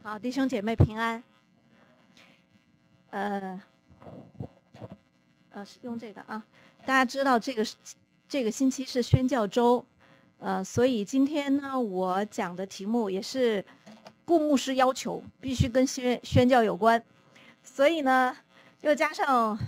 好，弟兄姐妹平安。是用这个啊。大家知道这个星期是宣教周，所以今天呢，我讲的题目也是顾牧师要求必须跟宣教有关，所以呢，又加上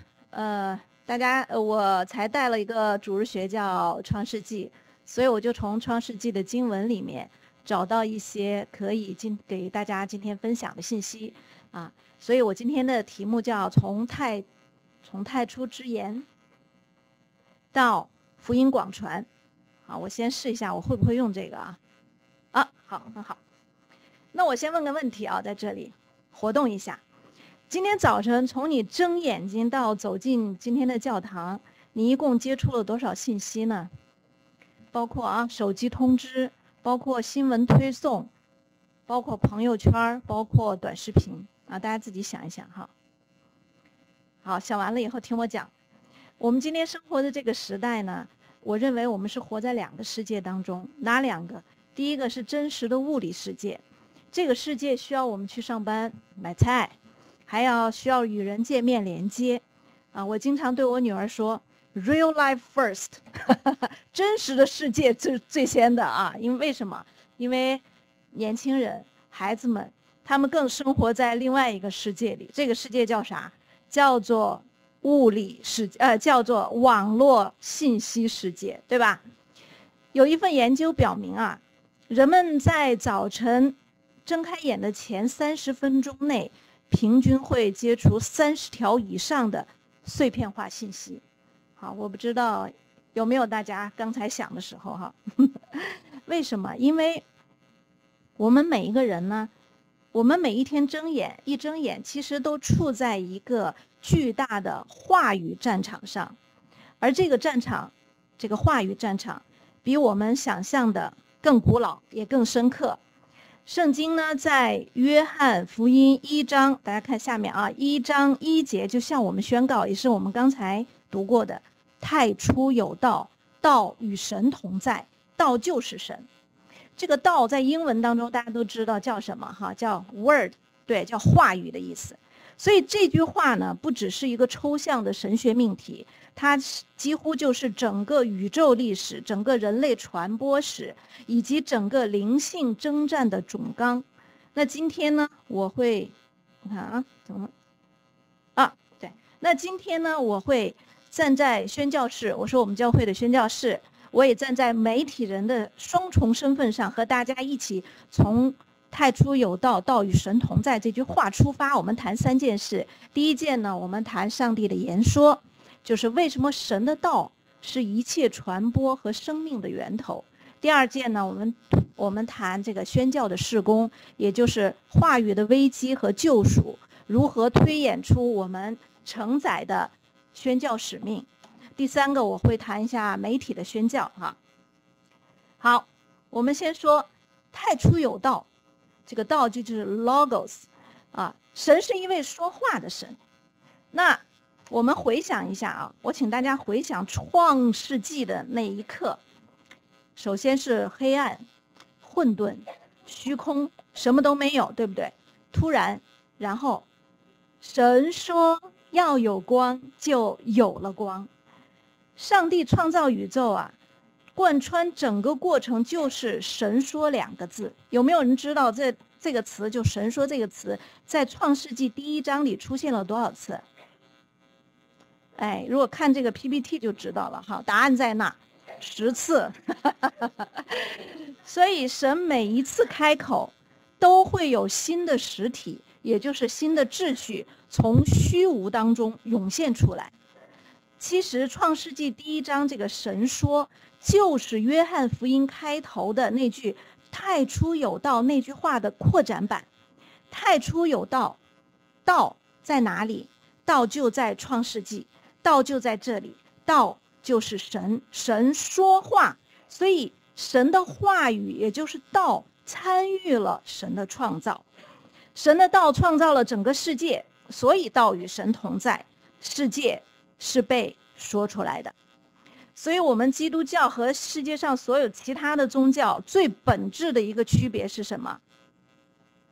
我才带了一个主日学叫创世纪，所以我就从创世纪的经文里面找到一些可以给大家今天分享的信息啊，所以我今天的题目叫从太初之言到福音广传。好，我先试一下我会不会用这个啊。好，很好。那我先问个问题啊，在这里活动一下。今天早晨从你睁眼睛到走进今天的教堂，你一共接触了多少信息呢？包括手机通知，包括新闻推送，包括朋友圈，包括短视频啊，大家自己想一想哈。好，想完了以后听我讲。我们今天生活的这个时代呢，我认为我们是活在两个世界当中。哪两个？第一个是真实的物理世界，这个世界需要我们去上班买菜，还需要与人见面连接啊。我经常对我女儿说 real life first 真实的世界最先的啊。为什么？因为年轻人孩子们他们更生活在另外一个世界里，这个世界叫啥？叫做物理世界，叫做网络信息世界，对吧？有一份研究表明啊，人们在早晨睁开眼的前30分钟内，平均会接触30条以上的碎片化信息。好，我不知道有没有大家刚才想的时候哈？为什么？因为我们每一个人呢，我们每一天一睁眼，其实都处在一个巨大的话语战场上，而这个战场，这个话语战场，比我们想象的更古老，也更深刻。圣经呢，在约翰福音1章，大家看下面啊，1章1节，就向我们宣告，也是我们刚才读过的：太初有道，道与神同在，道就是神。这个道在英文当中大家都知道叫什么哈？叫 word， 对，叫话语的意思。所以这句话呢，不只是一个抽象的神学命题，它几乎就是整个宇宙历史、整个人类传播史以及整个灵性征战的总纲。那今天呢，我会，你看对，那今天呢，我会站在宣教士，我说我们教会的宣教士，我也站在媒体人的双重身份上，和大家一起从太初有道，道与神同在这句话出发，我们谈3件事。第一件呢，我们谈上帝的言说，就是为什么神的道是一切传播和生命的源头。第二件呢，我们谈这个宣教的事工，也就是话语的危机和救赎，如何推演出我们承载的宣教使命。第3个，我会谈一下媒体的宣教哈。好，我们先说太初有道，这个道就是 logos 啊，神是一位说话的神。那我们回想一下啊，我请大家回想创世纪的那一刻，首先是黑暗、混沌、虚空，什么都没有，对不对？突然，然后神说要有光，就有了光。上帝创造宇宙啊，贯穿整个过程就是神说2个字。有没有人知道这个词，就神说这个词，在创世纪第1章里出现了多少次？如果看这个 PPT 就知道了哈，答案在那，10次。所以神每一次开口都会有新的实体，也就是新的秩序从虚无当中涌现出来。其实创世纪第1章这个神说，就是约翰福音开头的那句太初有道那句话的扩展版。太初有道，道在哪里？道就在创世纪，道就在这里，道就是神，神说话，所以神的话语也就是道参与了神的创造。神的道创造了整个世界，所以道与神同在，世界是被说出来的。所以我们基督教和世界上所有其他的宗教最本质的一个区别是什么？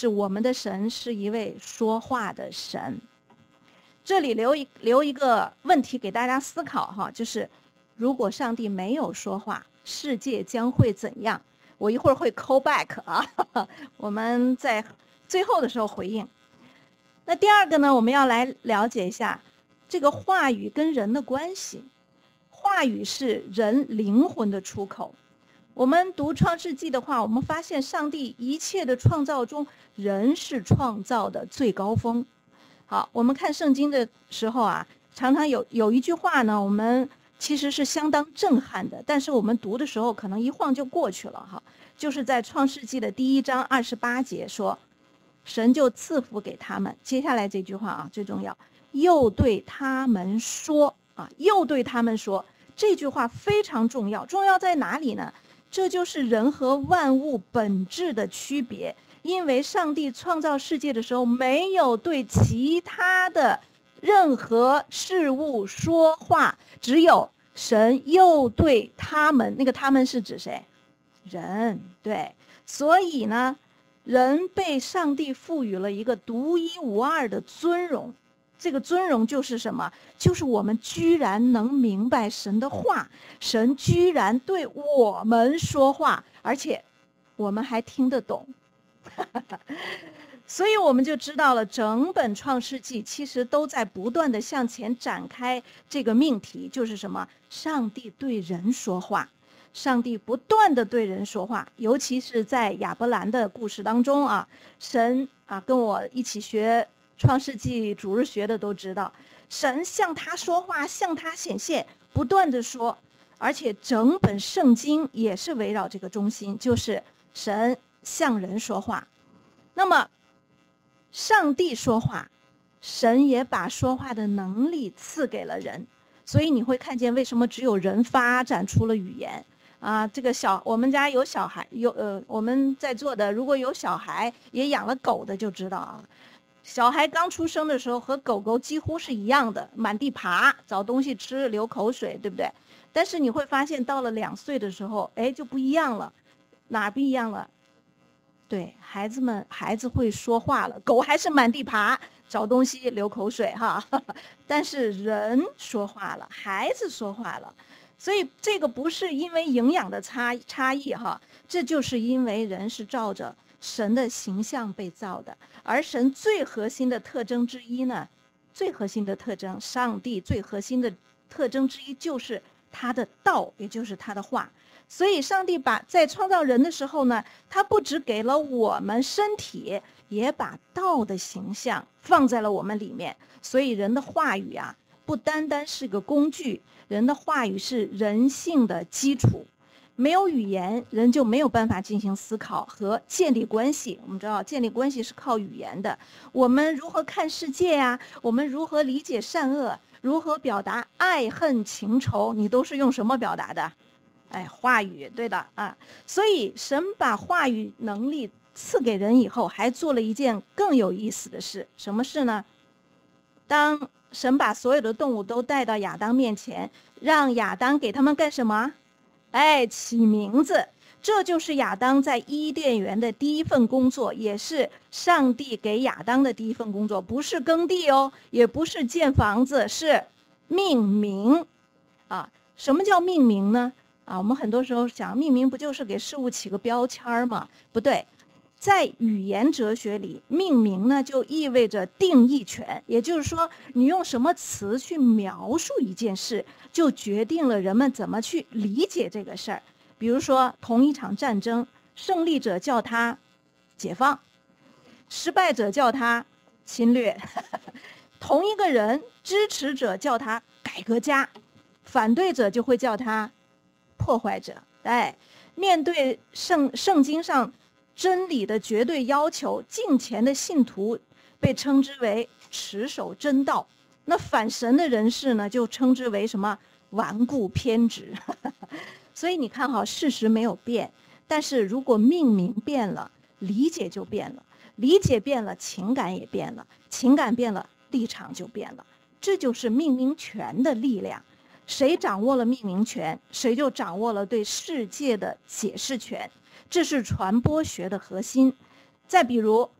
是我们的神是一位说话的神。这里留一个问题给大家思考哈，就是如果上帝没有说话，世界将会怎样？我一会儿会 call back 啊，我们在最后的时候回应。那第二个呢，我们要来了解一下这个话语跟人的关系。话语是人灵魂的出口。我们读创世纪的话，我们发现上帝一切的创造中，人是创造的最高峰。好，我们看圣经的时候啊，常常有一句话呢，我们其实是相当震撼的，但是我们读的时候可能一晃就过去了哈。就是在创世纪的第1章28节说，神就赐福给他们。接下来这句话啊最重要，又对他们说啊，又对他们说，这句话非常重要。重要在哪里呢？这就是人和万物本质的区别。因为上帝创造世界的时候，没有对其他的任何事物说话，只有神又对他们，那个他们是指谁？人，对。所以呢，人被上帝赋予了一个独一无二的尊荣。这个尊荣就是什么？就是我们居然能明白神的话，神居然对我们说话，而且我们还听得懂。所以我们就知道了，整本创世纪其实都在不断的向前展开这个命题，就是什么？上帝对人说话，上帝不断的对人说话，尤其是在亚伯兰的故事当中啊，神啊，跟我一起学创世纪主日学的都知道，神向他说话，向他显现，不断的说，而且整本圣经也是围绕这个中心，就是神向人说话。那么上帝说话，神也把说话的能力赐给了人。所以你会看见为什么只有人发展出了语言啊？这个我们家有小孩，我们在座的如果有小孩也养了狗的就知道啊，小孩刚出生的时候和狗狗几乎是一样的，满地爬，找东西吃，流口水，对不对？但是你会发现到了2岁的时候，哎，就不一样了。哪不一样了？对，孩子会说话了，狗还是满地爬，找东西流口水哈，但是人说话了，孩子说话了，所以这个不是因为营养的差异哈，这就是因为人是照着神的形象被造的，而神最核心的特征之一呢，最核心的特征，上帝最核心的特征之一就是他的道，也就是他的话。所以上帝在创造人的时候呢，他不只给了我们身体，也把道的形象放在了我们里面。所以人的话语啊，不单单是个工具，人的话语是人性的基础。没有语言，人就没有办法进行思考和建立关系。我们知道建立关系是靠语言的。我们如何看世界啊？我们如何理解善恶？如何表达爱恨情仇？你都是用什么表达的？哎，话语，对的啊。所以神把话语能力赐给人以后，还做了一件更有意思的事。什么事呢？当神把所有的动物都带到亚当面前，让亚当给他们干什么？哎，起名字。这就是亚当在伊甸园的第一份工作，也是上帝给亚当的第一份工作，不是耕地哦，也不是建房子，是命名啊。什么叫命名呢？啊，我们很多时候想命名不就是给事物起个标签吗？不对，在语言哲学里，命名呢就意味着定义权，也就是说，你用什么词去描述一件事，就决定了人们怎么去理解这个事儿。比如说，同一场战争，胜利者叫它解放，失败者叫它侵略。同一个人，支持者叫他改革家，反对者就会叫他破坏者。哎，面对圣经上真理的绝对要求，敬虔的信徒被称之为持守真道，那反神的人士呢，就称之为什么？顽固偏执。所以你看哈，事实没有变，但是如果命名变了，理解就变了，理解变了，情感也变了，情感变了，立场就变了。这就是命名权的力量。谁掌握了命名权，谁就掌握了对世界的解释权，这是传播学的核心。再比如，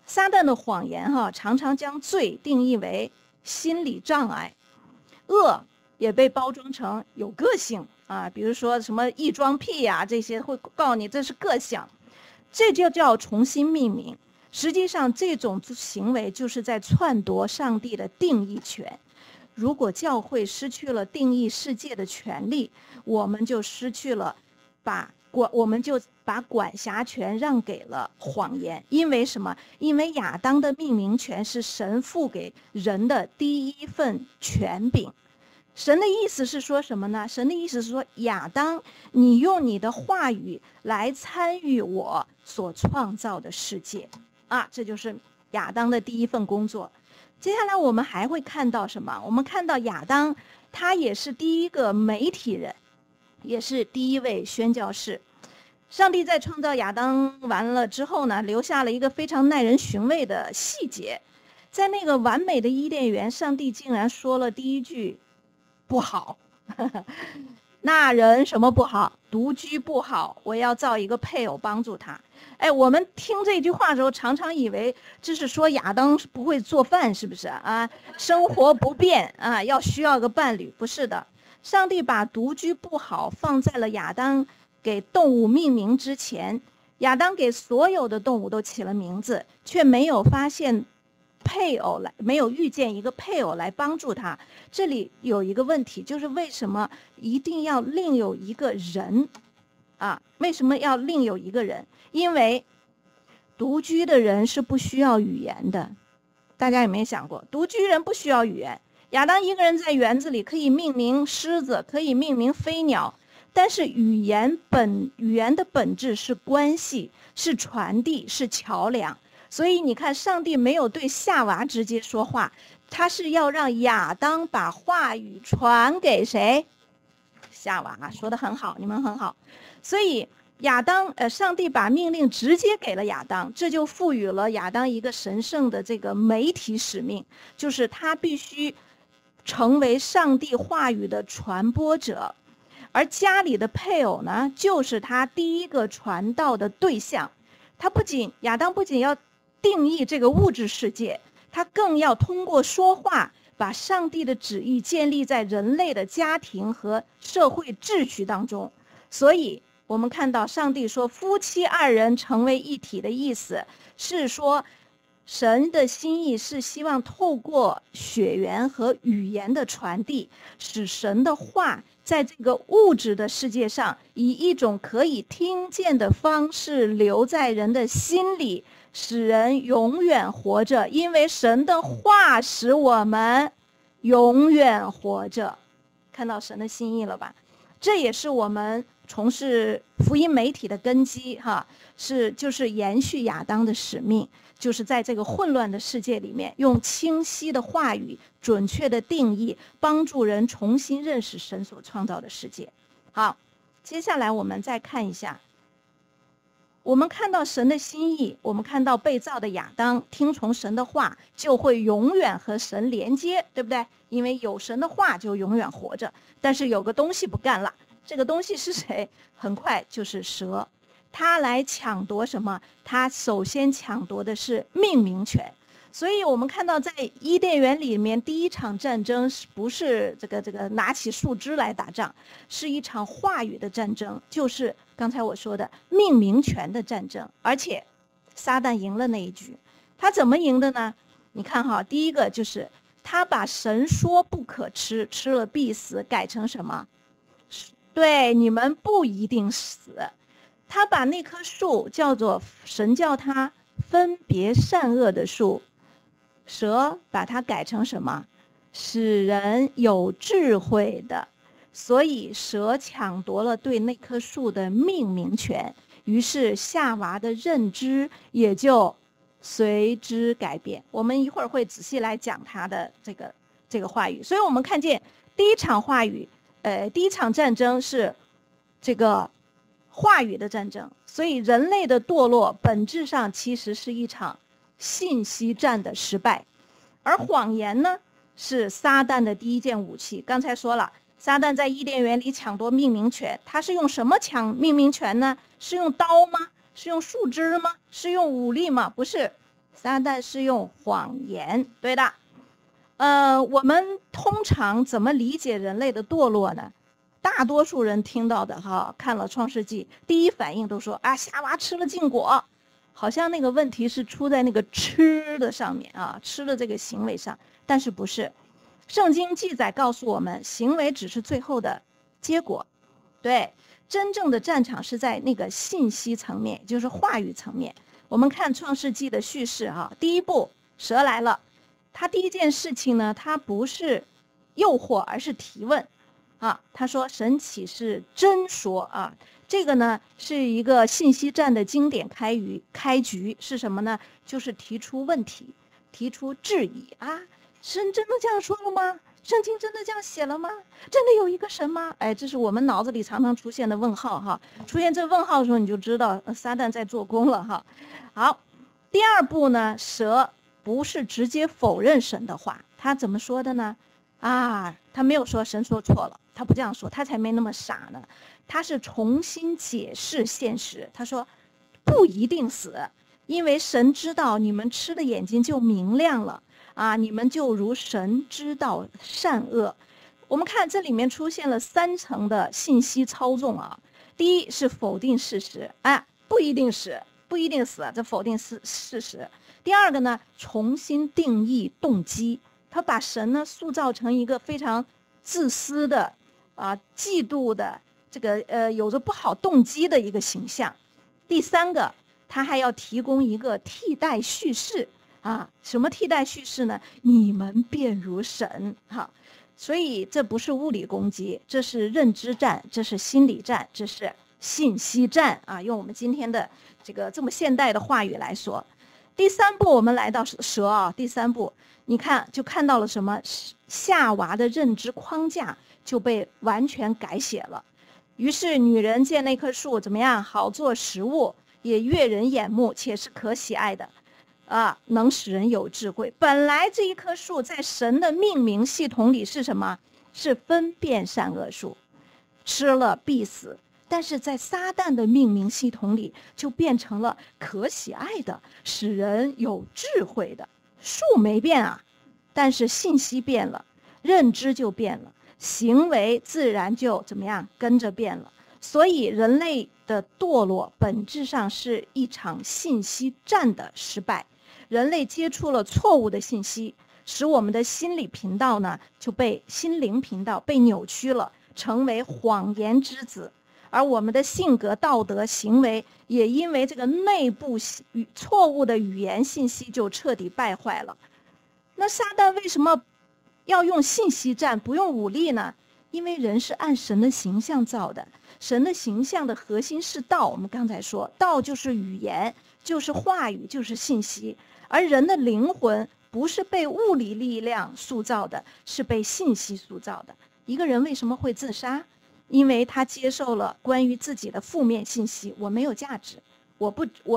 撒旦的谎言常常将罪定义为心理障碍，恶也被包装成有个性啊，比如说什么异装癖呀，这些会告诉你这是个性，这就叫重新命名。实际上，这种行为就是在篡夺上帝的定义权。如果教会失去了定义世界的权利，我们就失去了我们就把管辖权让给了谎言。因为什么？因为亚当的命名权是神赋给人的第一份权柄。神的意思是说什么呢？神的意思是说，亚当，你用你的话语来参与我所创造的世界啊，这就是亚当的第一份工作。接下来我们还会看到什么？我们看到亚当，他也是第一个媒体人，也是第一位宣教士。上帝在创造亚当完了之后呢，留下了一个非常耐人寻味的细节，在那个完美的伊甸园，上帝竟然说了第一句不好那人什么不好？独居不好，我要造一个配偶帮助他。我们听这句话的时候，常常以为这是说亚当不会做饭，是不是啊？生活不便啊，需要个伴侣。不是的，上帝把独居不好放在了亚当给动物命名之前。亚当给所有的动物都起了名字，却没有遇见一个配偶来帮助他。这里有一个问题，就是为什么一定要另有一个人啊？为什么要另有一个人？因为独居的人是不需要语言的。大家有没有想过，独居人不需要语言？亚当一个人在园子里可以命名狮子，可以命名飞鸟，但是语言的本质是关系，是传递，是桥梁。所以你看，上帝没有对夏娃直接说话，他是要让亚当把话语传给谁？夏娃。说得很好，你们很好。所以上帝把命令直接给了亚当，这就赋予了亚当一个神圣的这个媒体使命，就是他必须成为上帝话语的传播者。而家里的配偶呢，就是他第一个传道的对象。亚当不仅要定义这个物质世界，他更要通过说话把上帝的旨意建立在人类的家庭和社会秩序当中。所以我们看到上帝说夫妻二人成为一体的意思，是说神的心意是希望透过血缘和语言的传递，使神的话在这个物质的世界上以一种可以听见的方式留在人的心里，使人永远活着。因为神的话使我们永远活着。看到神的心意了吧？这也是我们从事福音媒体的根基就是延续亚当的使命，就是在这个混乱的世界里面，用清晰的话语、准确的定义，帮助人重新认识神所创造的世界。好，接下来我们再看一下，我们看到神的心意，我们看到被造的亚当听从神的话，就会永远和神连接，对不对？因为有神的话就永远活着。但是有个东西不干了，这个东西是谁？很快就是蛇。他来抢夺什么？他首先抢夺的是命名权。所以我们看到在伊甸园里面，第一场战争不是这个拿起树枝来打仗，是一场话语的战争，就是刚才我说的命名权的战争。而且撒旦赢了那一局。他怎么赢的呢？你看第一个就是他把神说不可吃，吃了必死改成什么？对，你们不一定死。他把那棵树神叫它分别善恶的树，蛇把它改成什么？使人有智慧的。所以蛇抢夺了对那棵树的命名权，于是夏娃的认知也就随之改变。我们一会儿会仔细来讲他的这个话语。所以我们看见第一场战争是这个话语的战争。所以人类的堕落本质上其实是一场信息战的失败。而谎言呢，是撒旦的第一件武器。刚才说了，撒旦在伊甸园里抢夺命名权，他是用什么抢命名权呢？是用刀吗？是用树枝吗？是用武力吗？不是， 撒旦是用谎言，对的。我们通常怎么理解人类的堕落呢？大多数人听到的哈，看了《创世纪》，第一反应都说啊，夏娃吃了禁果，好像那个问题是出在那个吃的上面啊，吃的这个行为上，但是不是？圣经记载告诉我们，行为只是最后的结果，对，真正的战场是在那个信息层面，就是话语层面。我们看《创世纪》的叙事啊，第一步蛇来了，他第一件事情呢，他不是诱惑，而是提问啊。他说：“神岂是真说啊？”这个呢是一个信息战的经典开局是什么呢？就是提出问题，提出质疑啊。神真的这样说了吗？圣经真的这样写了吗？真的有一个神吗？哎，这是我们脑子里常常出现的问号哈。出现这问号的时候，你就知道撒旦在做工了哈。好，第二步呢，蛇不是直接否认神的话，他怎么说的呢？啊，他没有说神说错了，他不这样说，他才没那么傻呢。他是重新解释现实，他说不一定死，因为神知道你们吃的眼睛就明亮了。啊，你们就如神知道善恶。我们看这里面出现了3层的信息操纵啊。第一是否定事实，哎，不一定死，这否定事实。第二个呢，重新定义动机，他把神呢塑造成一个非常自私的啊、嫉妒的这个有着不好动机的一个形象。第三个，他还要提供一个替代叙事。啊，什么替代叙事呢？你们便如神哈，所以这不是物理攻击，这是认知战，这是心理战，这是信息战啊。用我们今天的这个这么现代的话语来说，第3步我们来到蛇啊，第3步你看就看到了什么？夏娃的认知框架就被完全改写了。于是女人见那棵树怎么样？好做食物，也悦人眼目，且是可喜爱的。啊，能使人有智慧。本来这一棵树在神的命名系统里是什么？是分辨善恶树，吃了必死。但是在撒旦的命名系统里，就变成了可喜爱的，使人有智慧的。树没变啊，但是信息变了，认知就变了，行为自然就怎么样跟着变了。所以人类的堕落本质上是一场信息战的失败。人类接触了错误的信息，使我们的心灵频道被扭曲了，成为谎言之子。而我们的性格、道德、行为也因为这个内部错误的语言信息就彻底败坏了。那撒旦为什么要用信息战，不用武力呢？因为人是按神的形象造的，神的形象的核心是道。我们刚才说，道就是语言，就是话语，就是信息。而人的灵魂不是被物理力量塑造的，是被信息塑造的。一个人为什么会自杀？因为他接受了关于自己的负面信息，我没有价值，我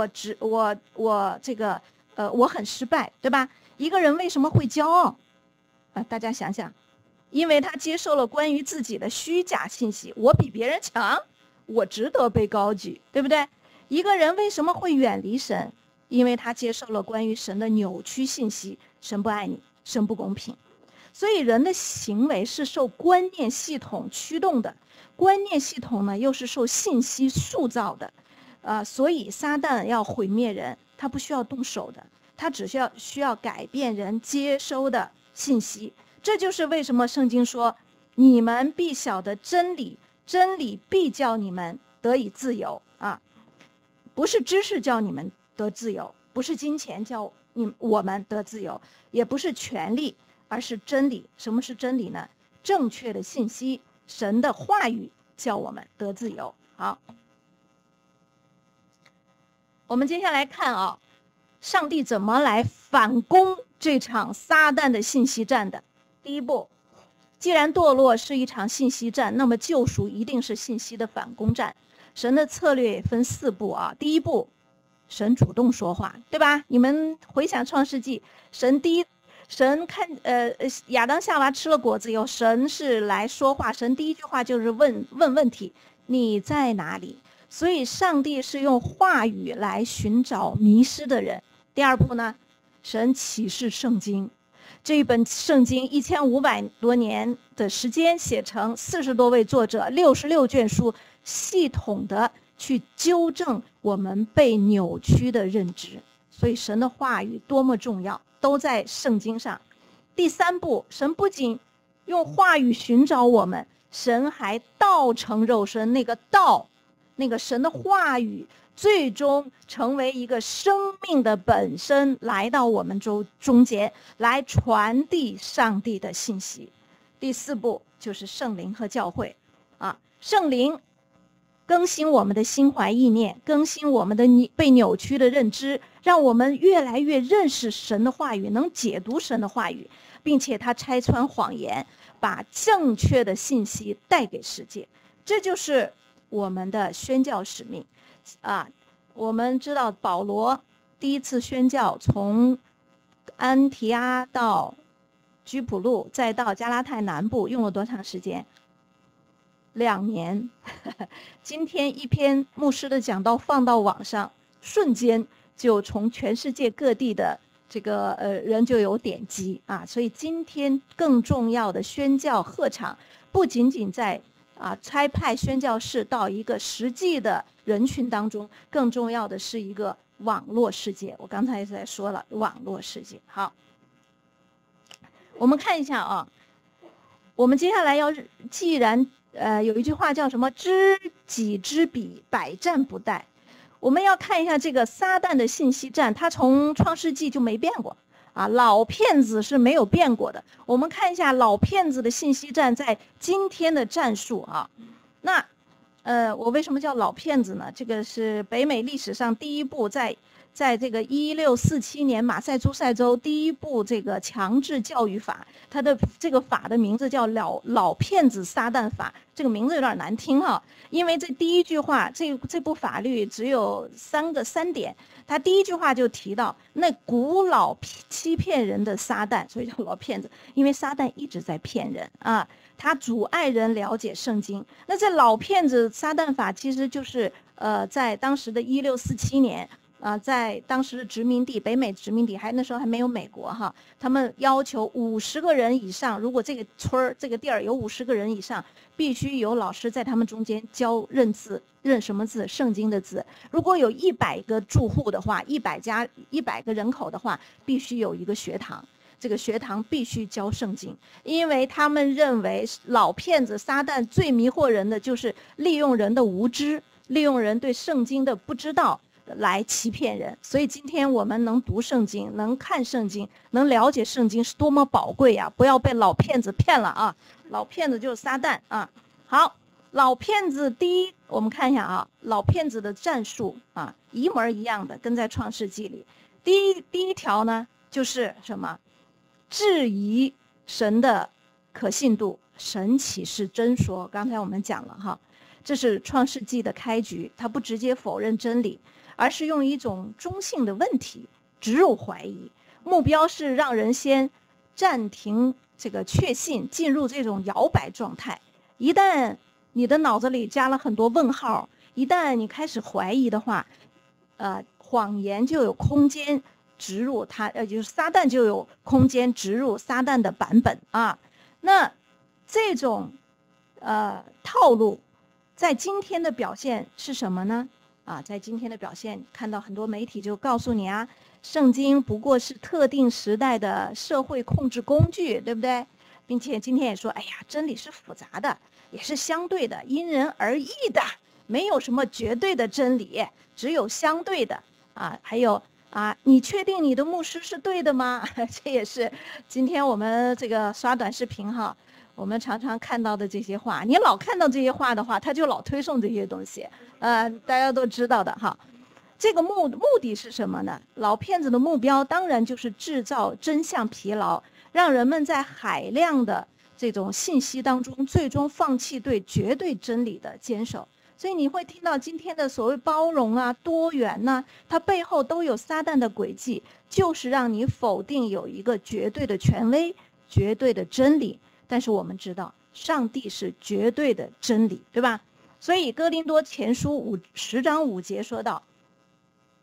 很失败，对吧？一个人为什么会骄傲？大家想想，因为他接受了关于自己的虚假信息，我比别人强，我值得被高举，对不对？一个人为什么会远离神？因为他接受了关于神的扭曲信息，神不爱你，神不公平。所以人的行为是受观念系统驱动的，观念系统呢又是受信息塑造的，所以撒旦要毁灭人，他不需要动手的，他只需要改变人接收的信息。这就是为什么圣经说，你们必晓得真理，真理必叫你们得以自由啊！不是知识叫你们得自由，不是金钱叫我们得自由，也不是权力，而是真理。什么是真理呢？正确的信息，神的话语叫我们得自由。好，我们接下来看啊，上帝怎么来反攻这场撒旦的信息战的。第一步，既然堕落是一场信息战，那么救赎一定是信息的反攻战。神的策略也分4步啊。第一步，神主动说话，对吧？你们回想创世纪，神看亚当夏娃吃了果子以后，神是来说话，神第一句话就是问问题，你在哪里？所以上帝是用话语来寻找迷失的人。第二步呢， 神启示圣经。这一本圣经1500多年的时间写成，40多位作者，66卷书，系统的去纠正我们被扭曲的认知。所以神的话语多么重要，都在圣经上。第3步，神不仅用话语寻找我们，神还道成肉身，那个道，那个神的话语最终成为一个生命的本身，来到我们中间，来传递上帝的信息。第4步就是圣灵和教会圣灵更新我们的心怀意念，更新我们的被扭曲的认知，让我们越来越认识神的话语，能解读神的话语，并且他拆穿谎言，把正确的信息带给世界。这就是我们的宣教使命我们知道保罗第一次宣教，从安提阿到居普路，再到加拉太南部，用了多长时间？2年。今天一篇牧师的讲道放到网上，瞬间就从全世界各地的这个人就有点击所以今天更重要的宣教禾场，不仅仅在差派宣教士到一个实际的人群当中，更重要的是一个网络世界。我刚才在说了网络世界。好，我们看一下我们接下来既然有一句话叫什么知己知彼，百战不殆。我们要看一下这个撒旦的信息战，它从创世纪就没变过老骗子是没有变过的。我们看一下老骗子的信息战在今天的战术那我为什么叫老骗子呢？这个是北美历史上第一部在这个1647年马赛诸塞州第一部这个强制教育法，它的这个法的名字叫老骗子撒旦法。这个名字有点难听因为这第一句话，这部法律只有3点。他第一句话就提到那古老欺骗人的撒旦，所以叫老骗子，因为撒旦一直在骗人他阻碍人了解圣经。那这老骗子撒旦法其实就是在当时的1647年在当时的殖民地，北美殖民地，那时候还没有美国他们要求50个人以上，如果这个村这个地儿有50个人以上，必须有老师在他们中间教认字，认什么字？圣经的字。如果有100个住户的话，100个人口的话，必须有一个学堂，这个学堂必须教圣经。因为他们认为老骗子撒旦最迷惑人的就是利用人的无知，利用人对圣经的不知道来欺骗人。所以今天我们能读圣经，能看圣经，能了解圣经是多么宝贵不要被老骗子骗了老骗子就是撒旦好，老骗子我们看一下老骗子的战术一模一样的，跟在创世纪里。第一条呢就是什么？质疑神的可信度，神启示真说。刚才我们讲了这是创世纪的开局，他不直接否认真理，而是用一种中性的问题植入怀疑，目标是让人先暂停这个确信，进入这种摇摆状态。一旦你的脑子里加了很多问号，一旦你开始怀疑的话谎言就有空间植入它，就是撒旦就有空间植入撒旦的版本那这种套路在今天的表现是什么呢？在今天的表现，看到很多媒体就告诉你圣经不过是特定时代的社会控制工具，对不对？并且今天也说，哎呀，真理是复杂的，也是相对的，因人而异的，没有什么绝对的真理，只有相对的还有你确定你的牧师是对的吗？这也是今天我们这个刷短视频我们常常看到的这些话。你老看到这些话的话，他就老推送这些东西大家都知道的这个目的是什么呢？老骗子的目标当然就是制造真相疲劳，让人们在海量的这种信息当中最终放弃对绝对真理的坚守。所以你会听到今天的所谓包容多元它背后都有撒旦的诡计，就是让你否定有一个绝对的权威，绝对的真理。但是我们知道上帝是绝对的真理，对吧？所以哥林多前书10章5节说到，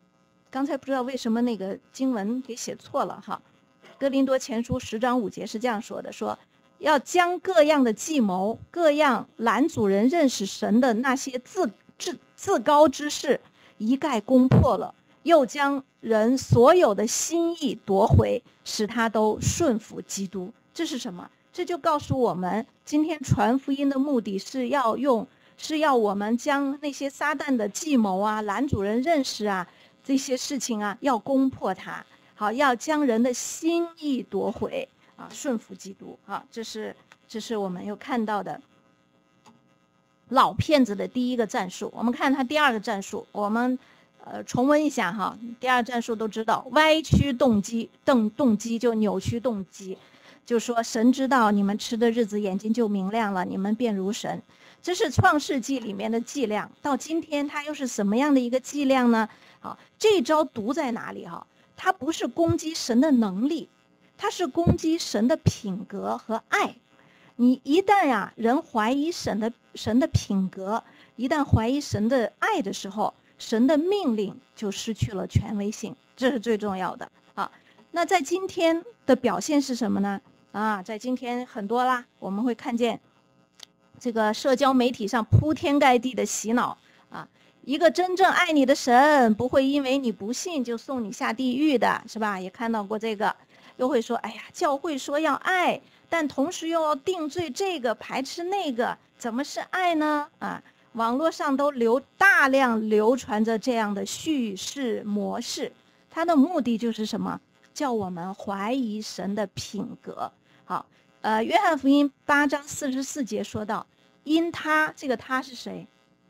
刚才不知道为什么那个经文给写错了哈。哥林多前书10章5节是这样说的，说要将各样的计谋，各样拦阻人认识神的那些自高之事一概攻破了，又将人所有的心意夺回，使他都顺服基督。这是什么？这就告诉我们，今天传福音的目的是要我们将那些撒旦的计谋啊、拦阻人认识啊这些事情啊，要攻破它。好，要将人的心意夺回啊，顺服基督啊，这是我们又看到的老骗子的第一个战术。我们看他第二个战术，我们重温一下哈。第二战术都知道，歪曲动机就扭曲动机，就说神知道你们吃的日子眼睛就明亮了，你们便如神。这是创世纪里面的伎俩，到今天它又是什么样的一个伎俩呢？好，这招毒在哪里哈？它不是攻击神的能力，它是攻击神的品格和爱。你一旦人怀疑神的品格，一旦怀疑神的爱的时候，神的命令就失去了权威性，这是最重要的啊。那在今天的表现是什么呢？在今天很多啦，我们会看见这个社交媒体上铺天盖地的洗脑啊。一个真正爱你的神不会因为你不信就送你下地狱的，是吧？也看到过这个，又会说，哎呀，教会说要爱，但同时又要定罪这个排斥那个，怎么是爱呢？网络上都大量流传着这样的叙事模式，它的目的就是什么？叫我们怀疑神的品格。好，约翰福音8章44节说到，因他，这个他是谁？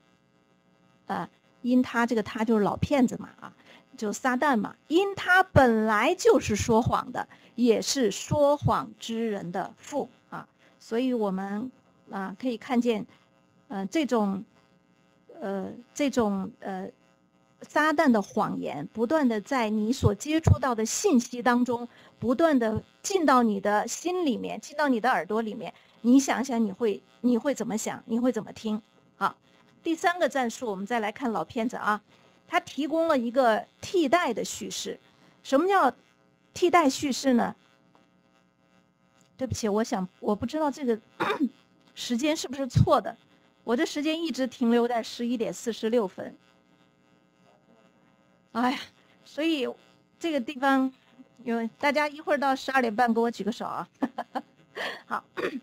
因他，这个他就是老骗子嘛，就撒旦嘛。因他本来就是说谎的，也是说谎之人的父啊。所以我们可以看见，这种撒旦的谎言，不断的在你所接触到的信息当中，不断的进到你的心里面，进到你的耳朵里面。你想想，你会怎么想？你会怎么听？好。第三个战术，我们再来看老骗子啊，他提供了一个替代的叙事。什么叫替代叙事呢？对不起，我不知道这个时间是不是错的，我的时间一直停留在11点46分。哎呀，所以这个地方大家一会儿到12点半给我举个手啊。好，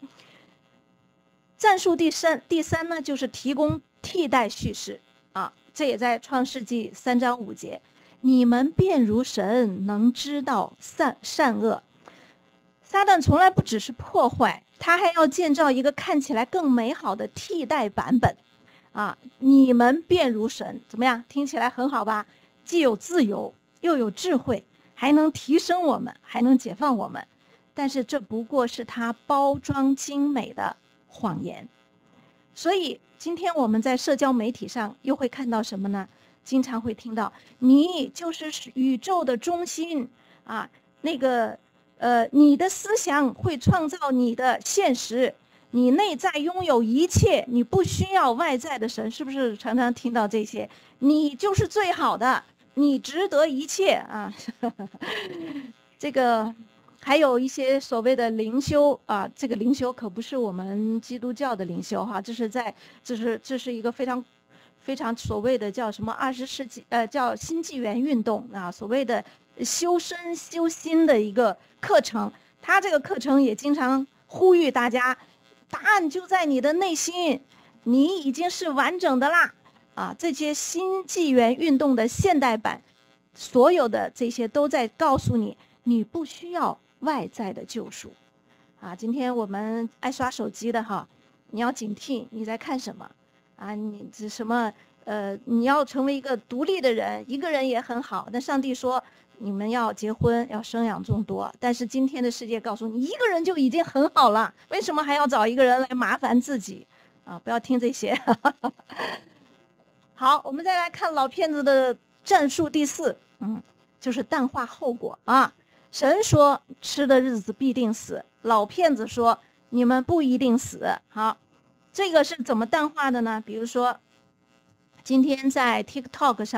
战术第三呢，就是提供替代叙事啊，这也在创世纪3章5节，你们便如神，能知道善恶。撒旦从来不只是破坏，他还要建造一个看起来更美好的替代版本啊！你们便如神，怎么样？听起来很好吧？既有自由，又有智慧，还能提升我们，还能解放我们。但是这不过是他包装精美的谎言。所以今天我们在社交媒体上又会看到什么呢？经常会听到你就是宇宙的中心啊，你的思想会创造你的现实，你内在拥有一切，你不需要外在的神。是不是常常听到这些？你就是最好的，你值得一切啊。这个还有一些所谓的灵修啊，这个灵修可不是我们基督教的灵修哈，这是一个非常所谓的叫什么20世纪叫新纪元运动啊，所谓的修身修心的一个课程。他这个课程也经常呼吁大家，答案就在你的内心，你已经是完整的啦啊！这些新纪元运动的现代版，所有的这些都在告诉你，你不需要外在的救赎啊。今天我们爱刷手机的哈，你要警惕你在看什么啊？你这什么你要成为一个独立的人，一个人也很好。但上帝说你们要结婚，要生养众多。但是今天的世界告诉你，一个人就已经很好了，为什么还要找一个人来麻烦自己啊？不要听这些。好，我们再来看老骗子的战术第4，就是淡化后果啊。神说吃的日子必定死，老骗子说你们不一定死。好，这个是怎么淡化的呢？比如说今天在 TikTok 上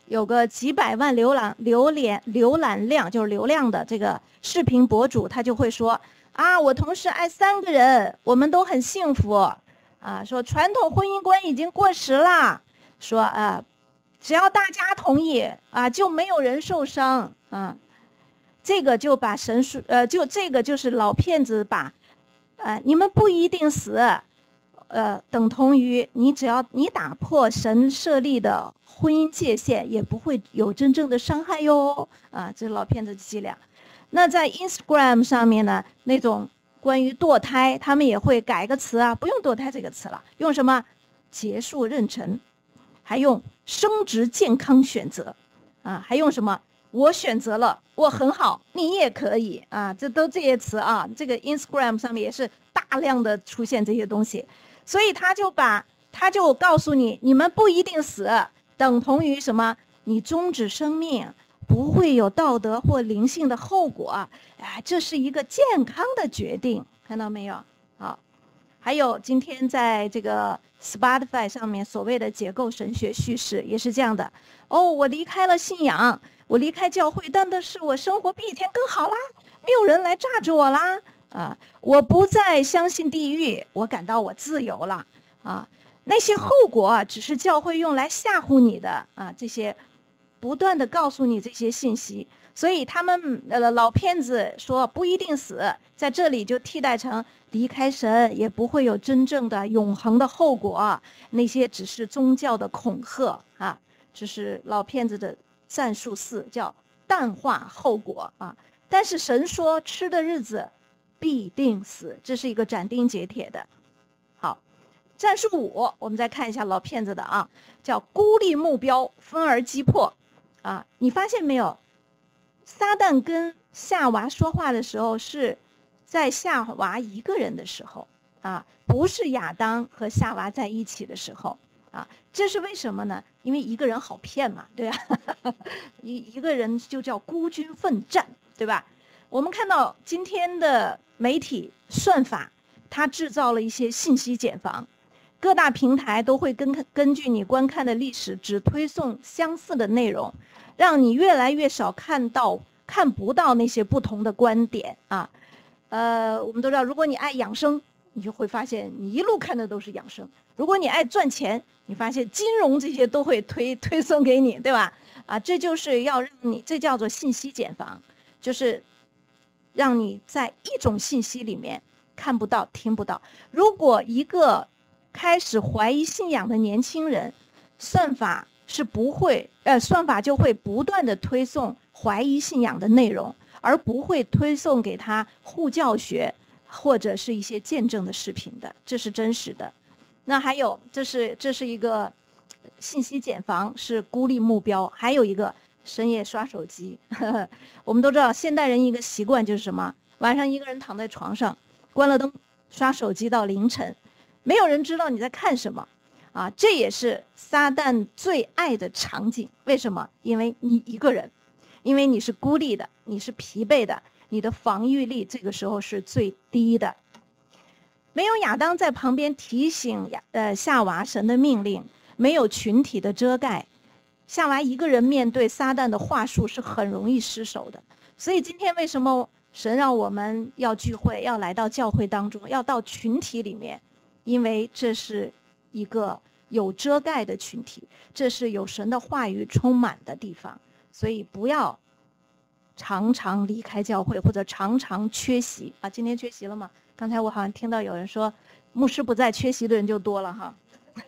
有个几百万浏览量，就是流量的这个视频博主，他就会说啊，我同时爱3个人，我们都很幸福啊。说传统婚姻观已经过时了，说只要大家同意啊，就没有人受伤啊。这个就把神说，这个就是老骗子把，你们不一定死，等同于只要你打破神设立的婚姻界限，也不会有真正的伤害哟啊，这是老骗子的伎俩。那在 Instagram 上面呢，那种关于堕胎，他们也会改个词啊，不用堕胎这个词了，用什么结束妊娠，还用生殖健康选择啊，还用什么我选择了，我很好，你也可以啊，这些词啊，这个 Instagram 上面也是大量的出现这些东西，所以他就告诉你，你们不一定死，等同于什么？你终止生命不会有道德或灵性的后果，这是一个健康的决定，看到没有？好，还有今天在这个 Spotify 上面所谓的解构神学叙事也是这样的。我离开了信仰，我离开教会，但是我生活比以前更好啦，没有人来榨着我啦啊！我不再相信地狱，我感到我自由了啊！那些后果只是教会用来吓唬你的啊！这些不断的告诉你这些信息，所以他们老骗子说不一定死，在这里就替代成离开神也不会有真正的永恒的后果，那些只是宗教的恐吓啊！这是老骗子的战术4，叫淡化后果啊！但是神说吃的日子必定死，这是一个斩钉截铁的。好，战术5，我们再看一下老骗子的啊，叫孤立目标，分而击破啊！你发现没有？撒旦跟夏娃说话的时候是在夏娃一个人的时候啊，不是亚当和夏娃在一起的时候啊，这是为什么呢？因为一个人好骗嘛，对吧？一个人就叫孤军奋战，对吧？我们看到今天的媒体算法，它制造了一些信息茧房，各大平台都会根据你观看的历史，只推送相似的内容，让你越来越少看不到那些不同的观点啊。我们都知道，如果你爱养生，你就会发现你一路看的都是养生；如果你爱赚钱，你发现金融这些都会推送给你，对吧？啊，这就是要让你，这叫做信息茧房，就是让你在一种信息里面看不到、听不到。如果一个开始怀疑信仰的年轻人，算法就会不断的推送怀疑信仰的内容，而不会推送给他护教学或者是一些见证的视频的，这是真实的。那还有，这是一个信息茧房，是孤立目标。还有一个深夜刷手机，我们都知道现代人一个习惯就是什么？晚上一个人躺在床上，关了灯，刷手机到凌晨，没有人知道你在看什么啊！这也是撒旦最爱的场景。为什么？因为你一个人，因为你是孤立的，你是疲惫的，你的防御力这个时候是最低的。没有亚当在旁边提醒夏娃神的命令，没有群体的遮盖，夏娃一个人面对撒旦的话术是很容易失手的。所以今天为什么神让我们要聚会，要来到教会当中，要到群体里面？因为这是一个有遮盖的群体，这是有神的话语充满的地方。所以不要常常离开教会，或者常常缺席啊。今天缺席了吗？刚才我好像听到有人说牧师不在，缺席的人就多了哈。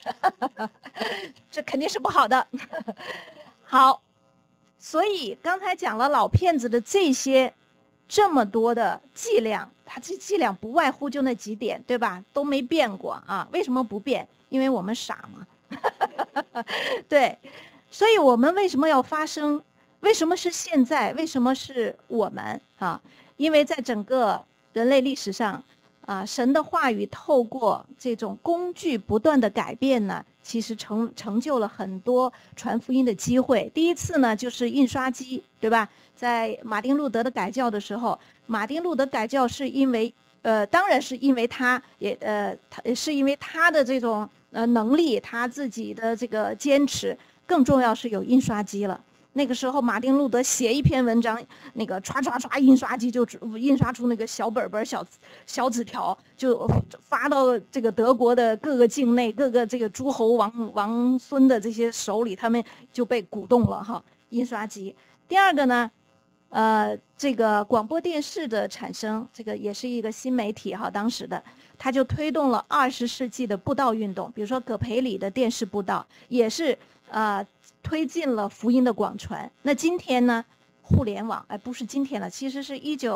这肯定是不好的。好，所以刚才讲了老骗子的这么多的伎俩，他这伎俩不外乎就那几点，对吧？都没变过啊。为什么不变？因为我们傻嘛。对，所以我们为什么要发声？为什么是现在？为什么是我们啊？因为在整个人类历史上啊，神的话语透过这种工具不断的改变呢，其实成就了很多传福音的机会。第一次呢，就是印刷机，对吧？在马丁路德的改教的时候，马丁路德改教是因为当然是因为他是因为他的这种能力，他自己的这个坚持更重要是有印刷机了。那个时候，马丁路德写一篇文章，那个唰唰唰，印刷机就印刷出那个小本本、小纸条，就发到这个德国的各个境内、各个这个诸侯王孙的这些手里，他们就被鼓动了哈。印刷机。第二个呢，这个广播电视的产生，这个也是一个新媒体哈，当时的它就推动了20世纪的布道运动，比如说葛培理的电视布道，也是推进了福音的广传。那今天呢，互联网，不是今天了，其实是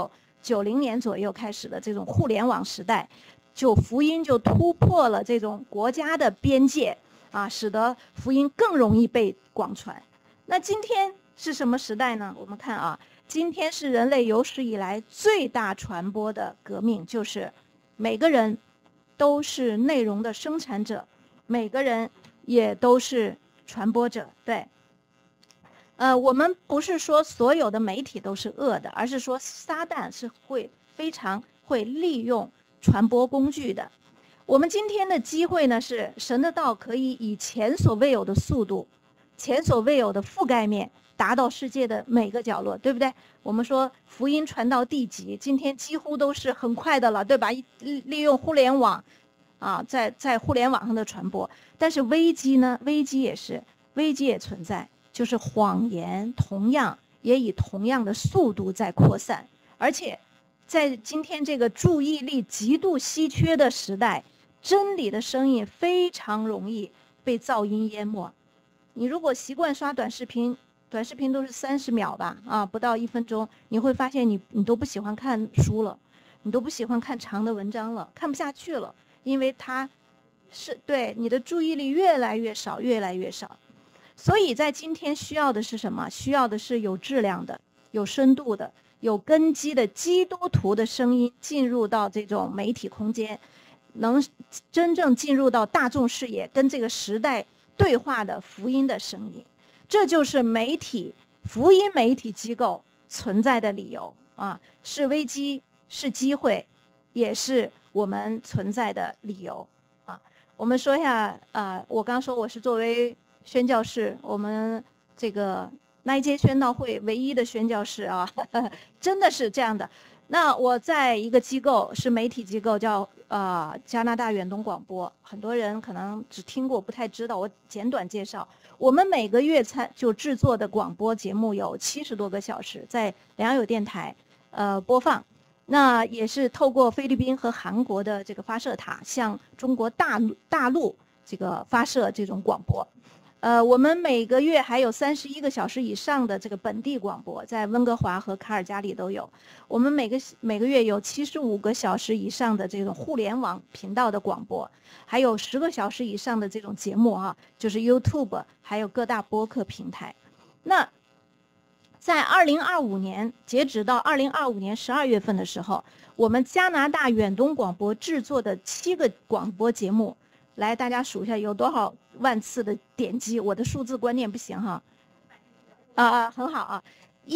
1990年左右开始的这种互联网时代，就福音就突破了这种国家的边界啊，使得福音更容易被广传。那今天是什么时代呢？我们看啊，今天是人类有史以来最大传播的革命，就是每个人都是内容的生产者，每个人也都是传播者。对，我们不是说所有的媒体都是恶的，而是说撒旦是非常会利用传播工具的。我们今天的机会呢，是神的道可以以前所未有的速度、前所未有的覆盖面，达到世界的每个角落，对不对？我们说福音传到地极，今天几乎都是很快的了，对吧？利用互联网啊，在互联网上的传播。但是危机呢？危机也存在，就是谎言同样也以同样的速度在扩散，而且在今天这个注意力极度稀缺的时代，真理的声音非常容易被噪音淹没。你如果习惯刷短视频都是30秒吧，不到1分钟，你会发现你都不喜欢看书了，你都不喜欢看长的文章了，看不下去了，因为它是对你的注意力越来越少，越来越少。所以在今天需要的是什么？需要的是有质量的、有深度的、有根基的基督徒的声音进入到这种媒体空间，能真正进入到大众视野，跟这个时代对话的福音的声音。这就是福音媒体机构存在的理由啊，是危机，是机会，也是我们存在的理由啊。我们说一下我刚说我是作为宣教士，我们这个那一届宣道会唯一的宣教士啊，真的是这样的。那我在一个机构，是媒体机构，叫加拿大远东广播，很多人可能只听过不太知道，我简短介绍。我们每个月就制作的广播节目有70多个小时，在良友电台播放。那也是透过菲律宾和韩国的这个发射塔向中国大陆这个发射这种广播。我们每个月还有31个小时以上的这个本地广播，在温哥华和卡尔加里都有。我们每个月有75个小时以上的这种互联网频道的广播，还有10个小时以上的这种节目就是 YouTube， 还有各大播客平台。那在2025年，截止到2025年12月份的时候，我们加拿大远东广播制作的7个广播节目，来大家数一下有多少万次的点击，我的数字观念不行哈。很好啊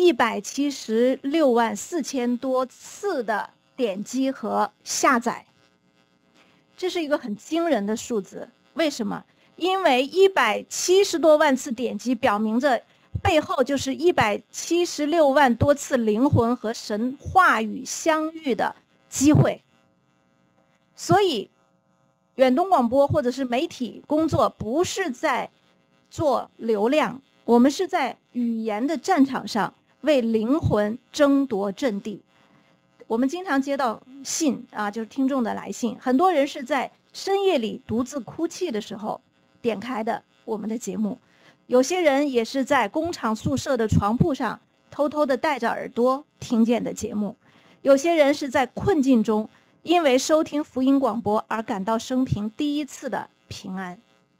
，176万4千多次的点击和下载，这是一个很惊人的数字。为什么？因为170多万次点击，表明着背后就是176万多次灵魂和神话语相遇的机会。所以远东广播或者是媒体工作不是在做流量，我们是在语言的战场上为灵魂争夺阵地。我们经常接到信就是听众的来信，很多人是在深夜里独自哭泣的时候点开的我们的节目，有些人也是在工厂宿舍的床铺上偷偷地带着耳朵听见的节目，有些人是在困境中因为收听福音广播而感到生平第一次的平安。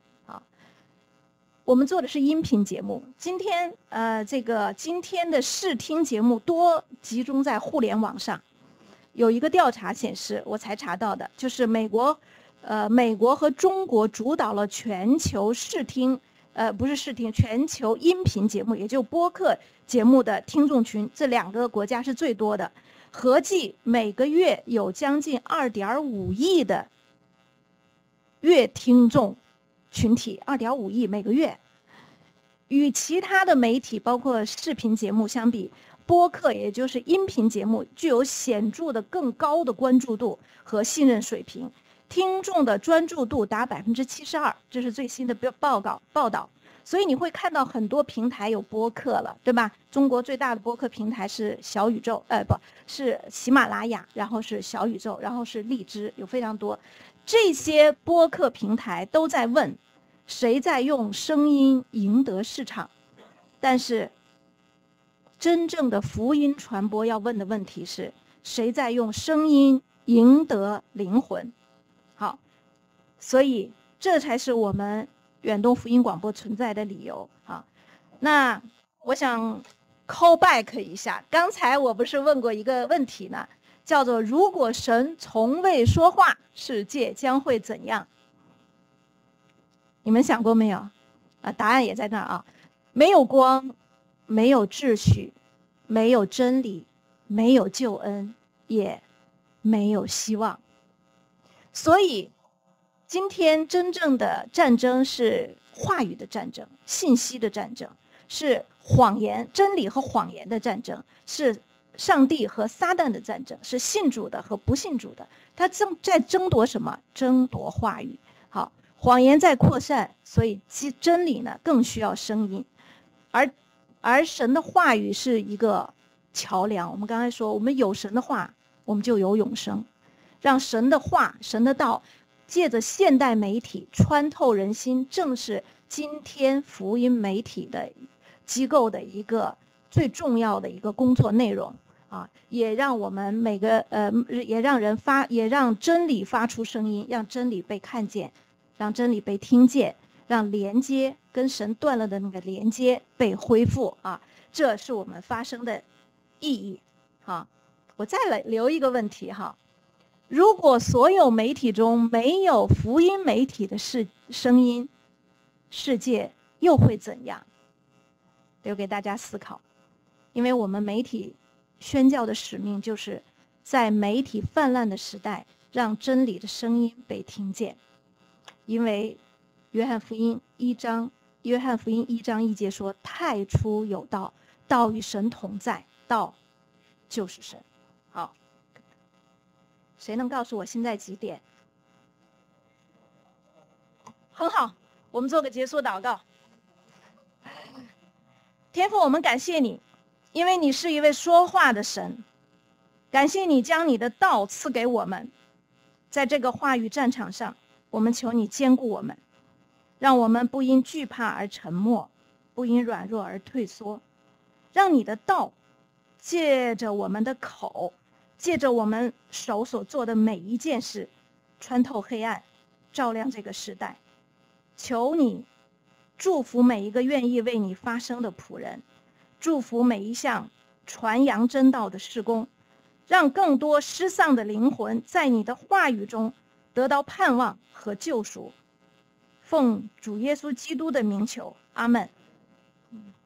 我们做的是音频节目，今天的视听节目多集中在互联网上。有一个调查显示，我才查到的，就是美国和中国主导了全球全球音频节目，也就播客节目的听众群，这2个国家是最多的，合计每个月有将近2.5亿的月听众群体，2.5亿每个月。 与其他的媒体包括视频节目相比，播客也就是音频节目具有显著的更高的关注度和信任水平，听众的专注度达72%，这是最新的报道。所以你会看到很多平台有播客了，对吧？中国最大的播客平台是小宇宙，不是喜马拉雅，然后是小宇宙，然后是荔枝，有非常多。这些播客平台都在问，谁在用声音赢得市场？但是，真正的福音传播要问的问题是，谁在用声音赢得灵魂？好，所以这才是我们远东福音广播存在的理由啊。那我想 call back 一下，刚才我不是问过一个问题呢，叫做如果神从未说话，世界将会怎样？你们想过没有？答案也在那儿啊，没有光，没有秩序，没有真理，没有救恩，也没有希望。所以今天真正的战争是话语的战争，信息的战争，是谎言、真理和谎言的战争，是上帝和撒旦的战争，是信主的和不信主的。他在争夺什么？争夺话语。好，谎言在扩散，所以真理呢更需要声音，而神的话语是一个桥梁。我们刚才说，我们有神的话，我们就有永生，让神的话、神的道借着现代媒体穿透人心，正是今天福音媒体的机构的一个最重要的一个工作内容啊！也让我们每个也让真理发出声音，让真理被看见，让真理被听见，让连接跟神断了的那个连接被恢复啊！这是我们发声的意义。好，我再来留一个问题哈。如果所有媒体中没有福音媒体的声音，世界又会怎样？留给大家思考。因为我们媒体宣教的使命就是在媒体泛滥的时代，让真理的声音被听见。因为约翰福音1章1节说：“太初有道，道与神同在，道就是神。”好。谁能告诉我现在几点？很好，我们做个结束祷告。天父，我们感谢你，因为你是一位说话的神，感谢你将你的道赐给我们，在这个话语战场上，我们求你坚固我们，让我们不因惧怕而沉默，不因软弱而退缩，让你的道借着我们的口，借着我们手所做的每一件事，穿透黑暗，照亮这个时代。求你祝福每一个愿意为你发声的仆人，祝福每一项传扬真道的事工，让更多失丧的灵魂在你的话语中得到盼望和救赎。奉主耶稣基督的名求，阿们。